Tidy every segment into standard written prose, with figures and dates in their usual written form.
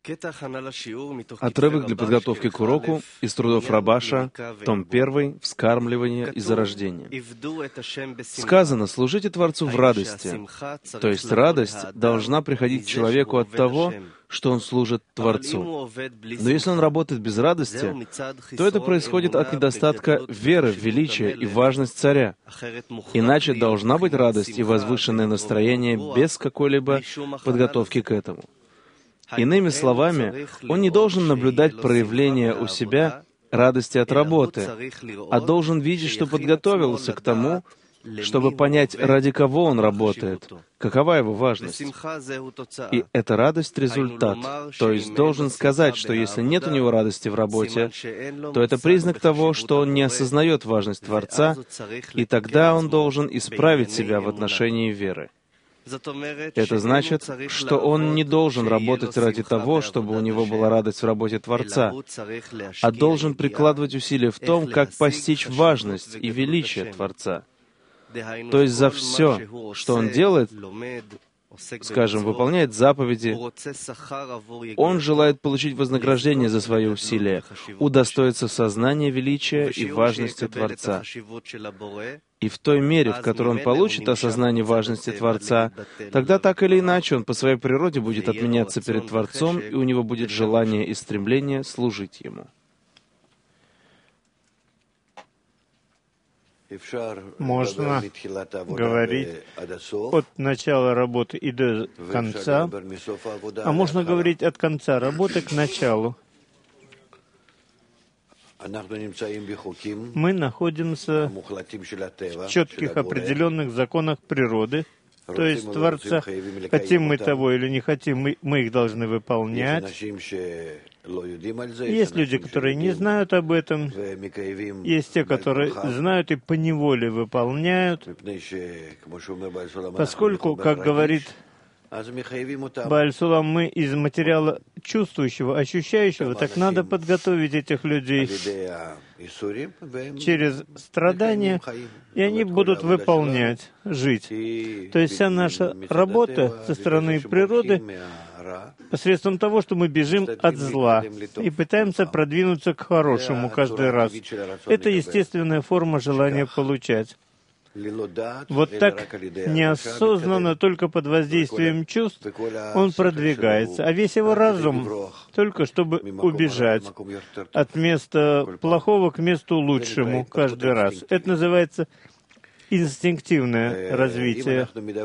Отрывок для подготовки к уроку из трудов Рабаша, том 1, «Вскармливание и зарождение». Сказано: «Служите Творцу в радости», то есть радость должна приходить человеку от того, что он служит Творцу. Но если он работает без радости, то это происходит от недостатка веры в величие и важность царя. Иначе должна быть радость и возвышенное настроение без какой-либо подготовки к этому. Иными словами, он не должен наблюдать проявление у себя радости от работы, а должен видеть, что подготовился к тому, чтобы понять, ради кого он работает, какова его важность. И эта радость — результат. То есть должен сказать, что если нет у него радости в работе, то это признак того, что он не осознает важность Творца, и тогда он должен исправить себя в отношении веры. Это значит, что он не должен работать ради того, чтобы у него была радость в работе Творца, а должен прикладывать усилия в том, как постичь важность и величие Творца. То есть за все, что он делает, скажем, выполняет заповеди, он желает получить вознаграждение за свои усилия, удостоиться сознания величия и важности Творца. И в той мере, в которой он получит осознание важности Творца, тогда так или иначе он по своей природе будет отменяться перед Творцом, и у него будет желание и стремление служить Ему. Можно говорить от начала работы и до конца, а можно говорить от конца работы к началу. Мы находимся в четких определенных законах природы, то есть Творца. Хотим мы того или не хотим, мы их должны выполнять. Есть люди, которые не знают об этом, есть те, которые знают и поневоле выполняют, поскольку, как говорит Бааль Сулам, мы из материала чувствующего, ощущающего, так надо подготовить этих людей через страдания, и они будут выполнять, жить. То есть вся наша работа со стороны природы посредством того, что мы бежим от зла и пытаемся продвинуться к хорошему каждый раз. Это естественная форма желания получать. Вот так неосознанно, только под воздействием чувств, он продвигается, а весь его разум только чтобы убежать от места плохого к месту лучшему каждый раз. Это называется инстинктивное развитие.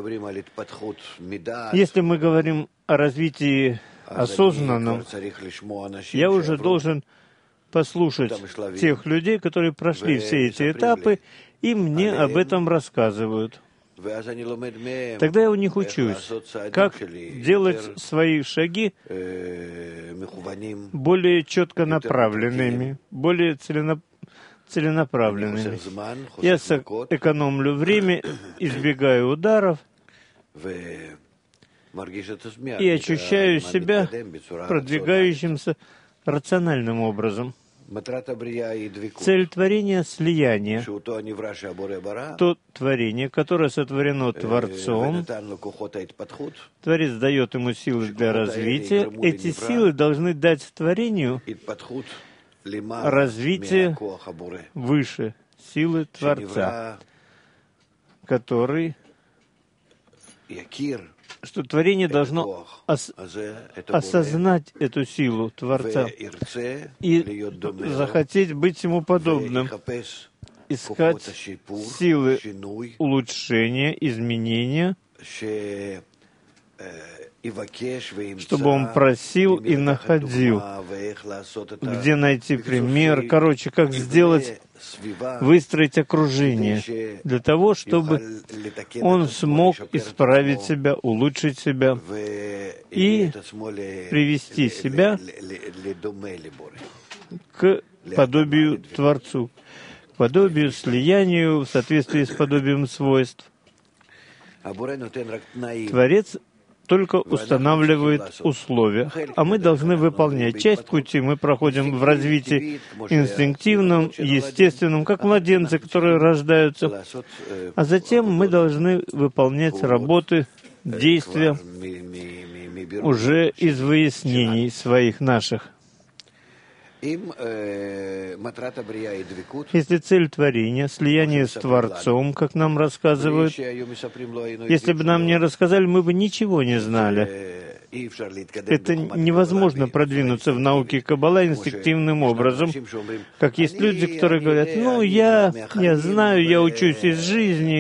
Если мы говорим о развитии осознанном, я уже должен послушать тех людей, которые прошли все эти этапы, и мне об этом рассказывают. Тогда я у них учусь, как делать свои шаги более четко направленными, более целенаправленными. Я экономлю время, избегаю ударов и ощущаю себя продвигающимся рациональным образом. Цель творения — слияние. То творение, которое сотворено Творцом, Творец дает ему силы для развития. Эти силы должны дать творению развитие выше силы Творца, который, что творение должно осознать эту силу Творца и захотеть быть ему подобным, искать силы улучшения, изменения, чтобы он просил и находил, где найти пример, как сделать, выстроить окружение для того, чтобы он смог исправить себя, улучшить себя и привести себя к подобию Творцу, к подобию, слиянию в соответствии с подобием свойств. Творец только устанавливает условия, а мы должны выполнять. Часть пути мы проходим в развитии инстинктивном, естественном, как младенцы, которые рождаются, а затем мы должны выполнять работы, действия уже из выяснений своих наших. Если цель творения — слияние с Творцом, как нам рассказывают, если бы нам не рассказали, мы бы ничего не знали. Это невозможно продвинуться в науке Каббала инстинктивным образом. Как есть люди, которые говорят: ну, я знаю, я учусь из жизни,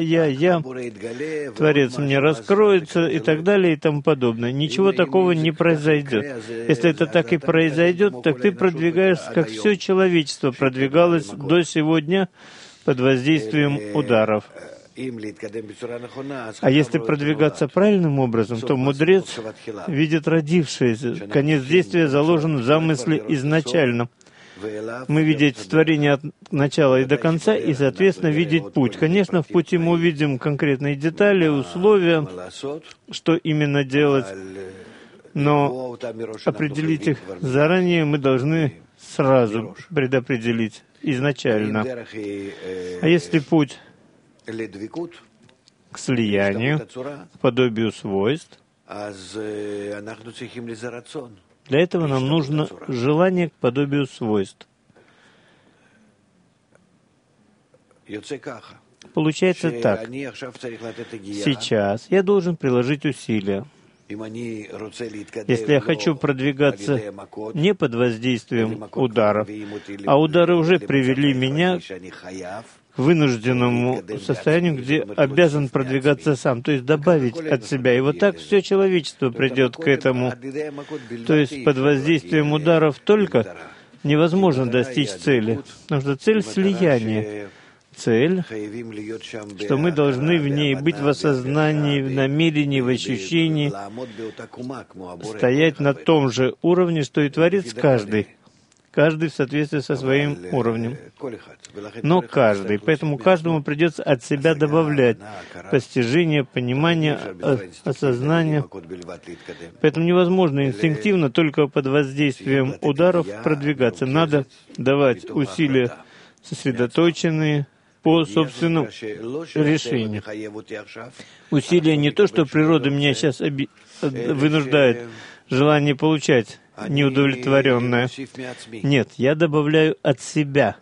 Творец мне раскроется и так далее и тому подобное. Ничего такого не произойдет. Если это так и произойдет, так ты продвигаешься, как все человечество продвигалось до сего дня под воздействием ударов. А если продвигаться правильным образом, то мудрец видит родившееся. Конец действия заложен в замысле изначально. Мы видеть творение от начала и до конца, и, соответственно, видеть путь. Конечно, в пути мы увидим конкретные детали, условия, что именно делать, но определить их заранее мы должны сразу предопределить изначально. А если путь к слиянию, к подобию свойств, для этого нам нужно желание к подобию свойств. Получается так. Сейчас я должен приложить усилия. Если я хочу продвигаться не под воздействием ударов, а удары уже привели меня к вынужденному состоянию, где обязан продвигаться сам, то есть добавить от себя. И вот так все человечество придет к этому. То есть под воздействием ударов только невозможно достичь цели. Потому что цель — слияние. Цель, что мы должны в ней быть в осознании, в намерении, в ощущении, стоять на том же уровне, что и Творец каждый. Каждый в соответствии со своим уровнем. Но каждый. Поэтому каждому придется от себя добавлять постижение, понимание, осознание. Поэтому невозможно инстинктивно только под воздействием ударов продвигаться. Надо давать усилия сосредоточенные по собственному решению. Усилия не то, что природа меня сейчас вынуждает желание получать неудовлетворенное. Нет, я добавляю от себя.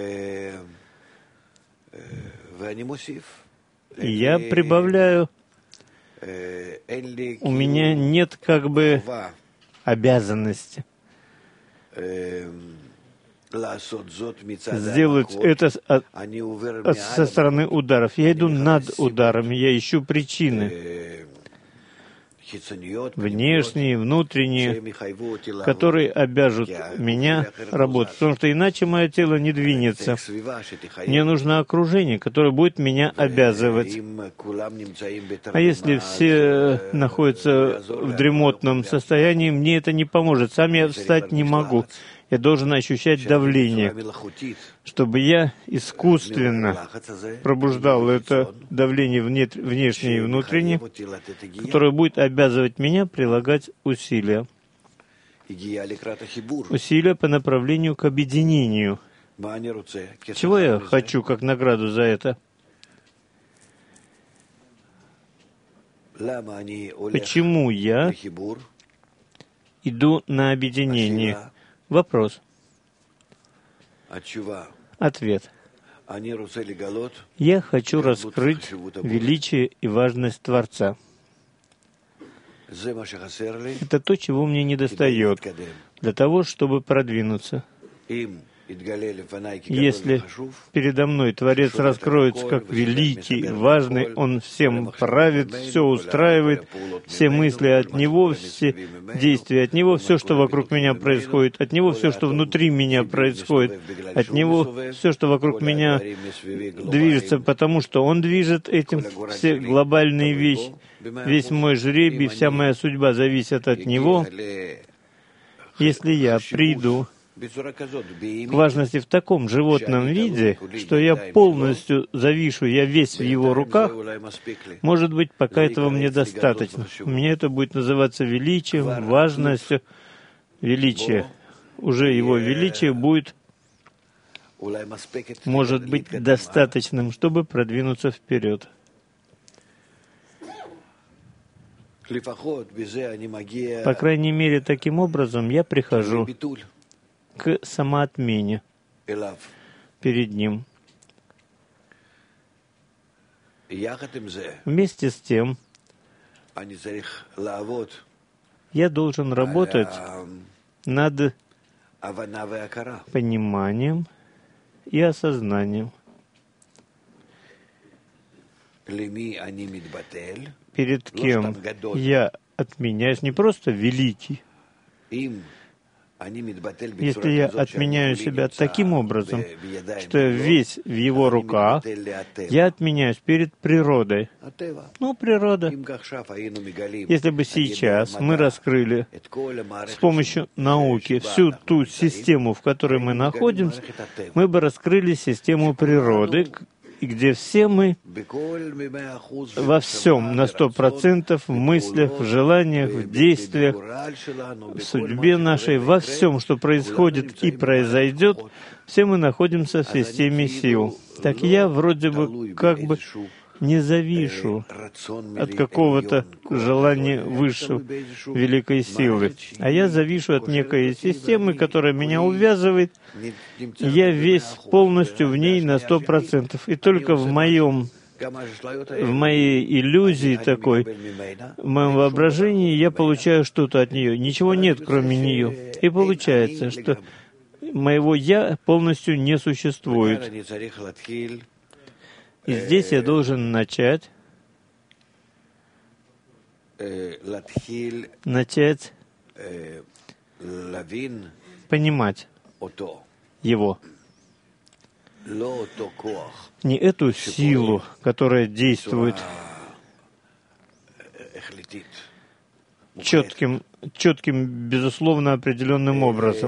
И я прибавляю. У меня нет как бы обязанности сделать это со стороны ударов. Я иду над ударами, я ищу причины, внешние, внутренние, которые обяжут меня работать. Потому что иначе мое тело не двинется. Мне нужно окружение, которое будет меня обязывать. А если все находятся в дремотном состоянии, мне это не поможет. Сам я встать не могу. Я должен ощущать давление, чтобы я искусственно пробуждал это давление внешнее и внутреннее, которое будет обязывать меня прилагать усилия. Усилия по направлению к объединению. Чего я хочу как награду за это? Почему я иду на объединение? Вопрос. Ответ. Я хочу раскрыть величие и важность Творца. Это то, чего мне недостает для того, чтобы продвинуться. Если передо мной Творец раскроется как великий, важный, Он всем правит, все устраивает, все мысли от Него, все действия от Него, все, что вокруг меня происходит, от Него все, что внутри меня происходит, от Него все, что вокруг меня движется, потому что Он движет этим, все глобальные вещи, весь мой жребий, вся моя судьба зависит от Него. Если я приду к важности в таком животном виде, что я полностью завишу, я весь в его руках, может быть, пока этого мне достаточно. Мне это будет называться величием, важностью, величие. Уже его величие будет, может быть, достаточным, чтобы продвинуться вперед. По крайней мере, таким образом я прихожу к самоотмене перед Ним. Вместе с тем, я должен работать над пониманием и осознанием. Перед кем я отменяюсь, не просто великий. Если я отменяю себя таким образом, что я весь в Его руках, я отменяюсь перед природой. Природа. Если бы сейчас мы раскрыли с помощью науки всю ту систему, в которой мы находимся, мы бы раскрыли систему природы, где все мы во всем, на 100%, в мыслях, в желаниях, в действиях, в судьбе нашей, во всем, что происходит и произойдет, все мы находимся в системе сил. Так я вроде бы как бы не завишу от какого-то желания высшего, великой силы, а я завишу от некой системы, которая меня увязывает. Я весь полностью в ней на 100%. И только в моей иллюзии такой, в моем воображении я получаю что-то от нее. Ничего нет, кроме нее. И получается, что моего «я» полностью не существует. И здесь я должен начать понимать Его. Не эту силу, которая действует четким, безусловно, определенным образом,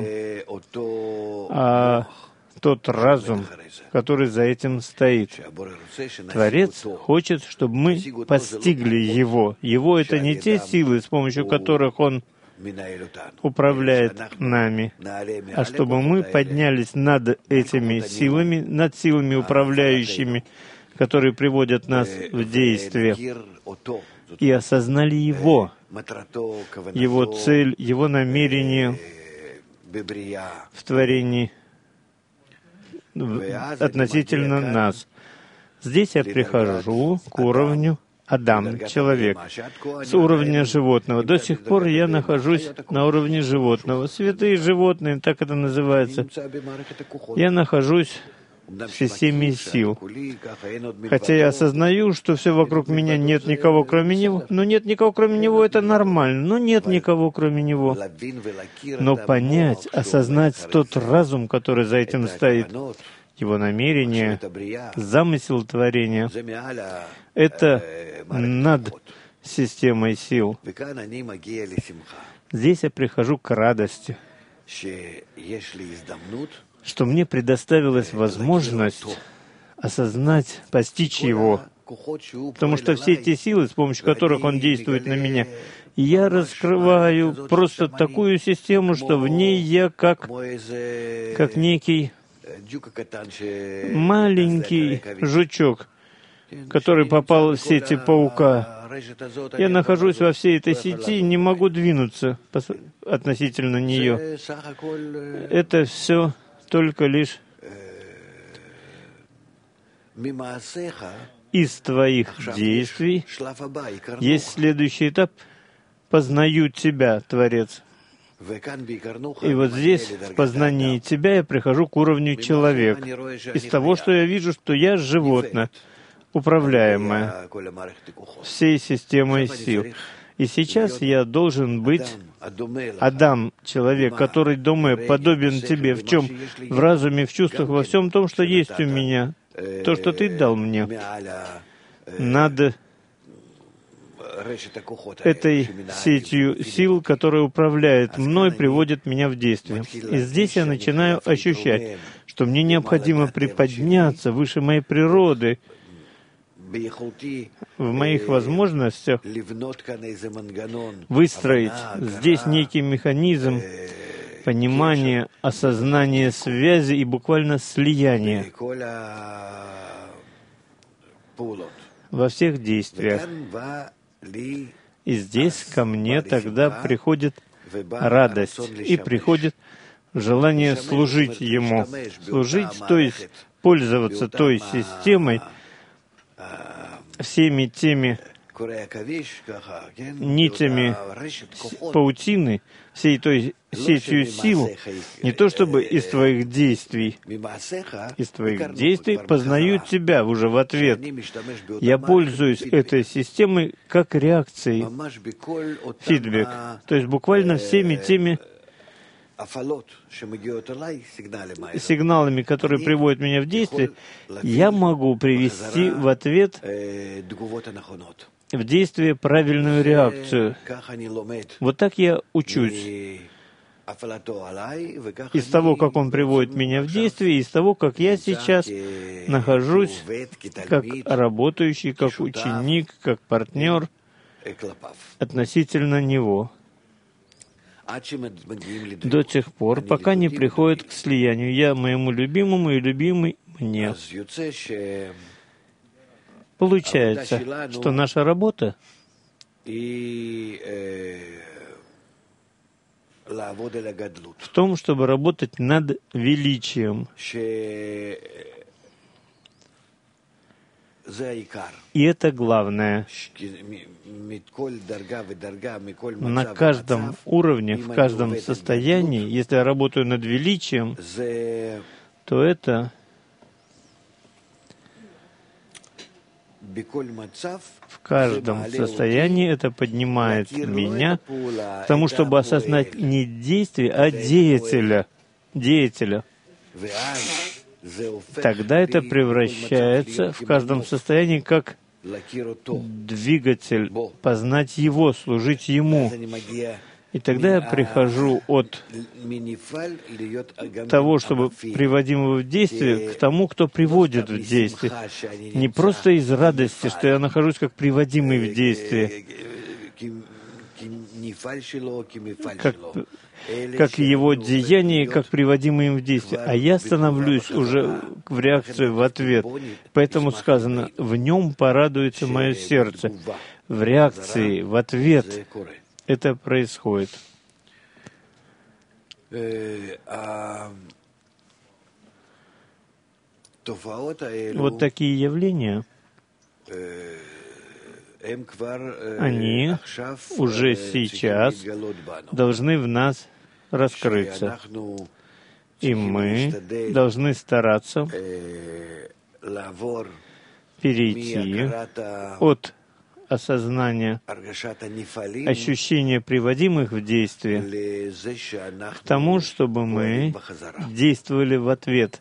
а тот разум, который за этим стоит. Творец хочет, чтобы мы постигли Его. Его — это не те силы, с помощью которых Он управляет нами, а чтобы мы поднялись над этими силами, над силами управляющими, которые приводят нас в действие, и осознали Его, Его цель, Его намерение в творении относительно нас. Здесь я прихожу к уровню Адам, человек, с уровня животного. До сих пор я нахожусь на уровне животного. Святые животные, так это называется. Я нахожусь в системе сил. Хотя я осознаю, что все вокруг меня, нет никого кроме Него. Но нет никого кроме Него — это нормально. Но нет никого кроме Него. Но понять, осознать тот разум, который за этим стоит, Его намерение, замысел творения, это над системой сил. Здесь я прихожу к радости, что мне предоставилась возможность осознать, постичь Его, потому что все эти силы, с помощью которых Он действует на меня, я раскрываю просто такую систему, что в ней я как некий маленький жучок, который попал в сети паука. Я нахожусь во всей этой сети и не могу двинуться относительно нее. Это все только лишь из твоих действий. Есть следующий этап. Познаю Тебя, Творец. И вот здесь, в познании Тебя, я прихожу к уровню человека. Из того, что я вижу, что я животное, управляемое всей системой сил. И сейчас я должен быть Адам, человек, который, думая, подобен Тебе. В чем? В разуме, в чувствах, во всем том, что есть у меня. То, что Ты дал мне. Над этой сетью сил, которая управляет мной, приводит меня в действие. И здесь я начинаю ощущать, что мне необходимо приподняться выше моей природы, в моих возможностях выстроить здесь некий механизм понимания, осознания связи и буквально слияния во всех действиях. И здесь ко мне тогда приходит радость, и приходит желание служить Ему. Служить, то есть пользоваться той системой, всеми теми нитями паутины, всей той сетью сил, не то чтобы из твоих действий. Из твоих действий познают тебя уже в ответ. Я пользуюсь этой системой как реакцией, фидбэк, то есть буквально всеми теми сигналами, которые приводят меня в действие, я могу привести в ответ в действие правильную реакцию. Вот так я учусь. Из того, как он приводит меня в действие, из того, как я сейчас нахожусь как работающий, как ученик, как партнер относительно него. До тех пор, пока не приходит к слиянию я моему любимому и любимый мне. Получается, что наша работа в том, чтобы работать над величием. И это главное. На каждом уровне, в каждом состоянии, если я работаю над величием, то это в каждом состоянии это поднимает меня к тому, чтобы осознать не действие, а деятеля. Тогда это превращается в каждом состоянии как двигатель, познать Его, служить Ему. И тогда я прихожу от того, чтобы приводим его в действие, к тому, кто приводит в действие. Не просто из радости, что я нахожусь как приводимый в действие, как его деяние, как приводимый им в действие. А я становлюсь уже в реакцию, в ответ. Поэтому сказано, в нем порадуется мое сердце. В реакции, в ответ это происходит. Вот такие явления, они уже сейчас должны в нас раскрыться. И мы должны стараться перейти от осознания, ощущения приводимых в действие, к тому, чтобы мы действовали в ответ.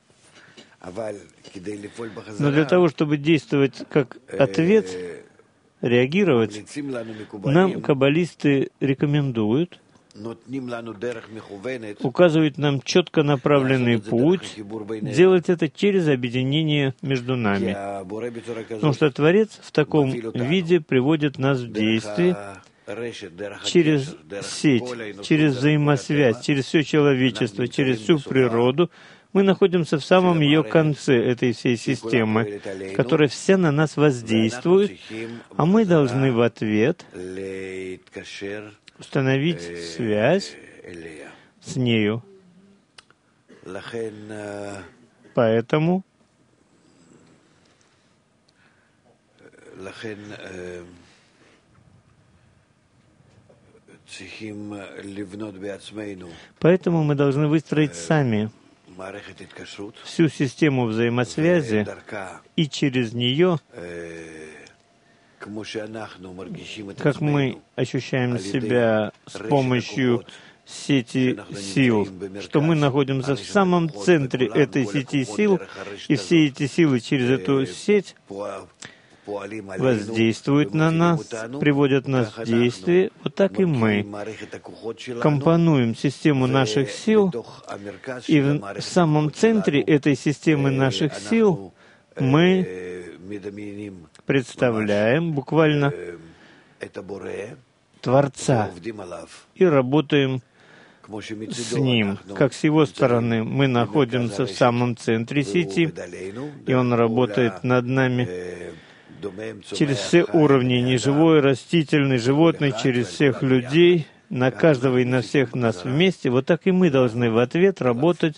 Но для того, чтобы действовать как ответ, реагировать, нам каббалисты рекомендуют, указывают нам четко направленный путь, делать это через объединение между нами. Потому что Творец в таком виде приводит нас в действие через сеть, через взаимосвязь, через все человечество, через всю природу. Мы находимся в самом ее конце этой всей системы, которая вся на нас воздействует, а мы должны в ответ установить связь с нею. Поэтому мы должны выстроить сами всю систему взаимосвязи, и через нее, как мы ощущаем себя с помощью сети сил, что мы находимся в самом центре этой сети сил, и все эти силы через эту сеть воздействуют на нас, приводят нас в действие. Вот так и мы компонуем систему наших сил, и в самом центре этой системы наших сил мы представляем буквально Творца и работаем с Ним. Как с Его стороны мы находимся в самом центре сети, и Он работает над нами через все уровни, неживой, растительный, животный, через всех людей, на каждого и на всех нас вместе, вот так и мы должны в ответ работать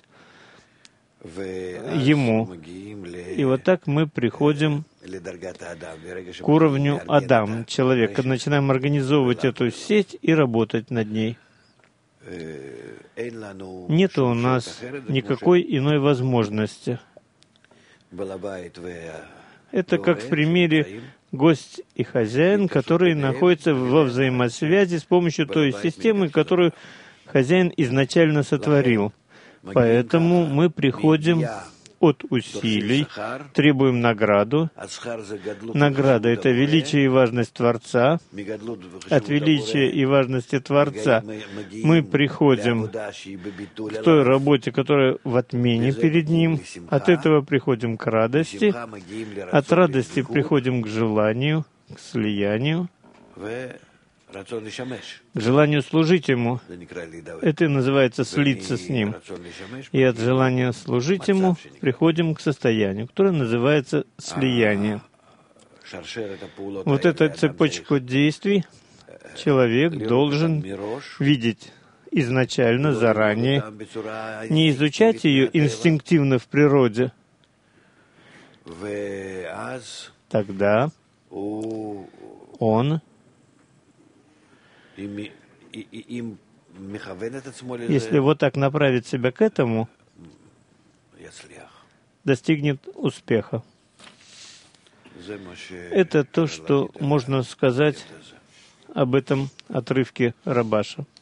Ему. И вот так мы приходим к уровню Адам, человека, начинаем организовывать эту сеть и работать над ней. Нет у нас никакой иной возможности. Это как в примере гость и хозяин, которые находятся во взаимосвязи с помощью той системы, которую хозяин изначально сотворил. Поэтому мы приходим от усилий, требуем награду. Награда — это величие и важность Творца. От величия и важности Творца мы приходим к той работе, которая в отмене перед Ним. От этого приходим к радости. От радости приходим к желанию, к слиянию, к желанию служить Ему. Это и называется слиться с Ним. И от желания служить Ему приходим к состоянию, которое называется слияние. Вот эту цепочку действий человек должен видеть изначально, заранее, не изучать ее инстинктивно в природе. Тогда он, если вот так направить себя к этому, достигнет успеха. Это то, что можно сказать об этом отрывке Рабаша.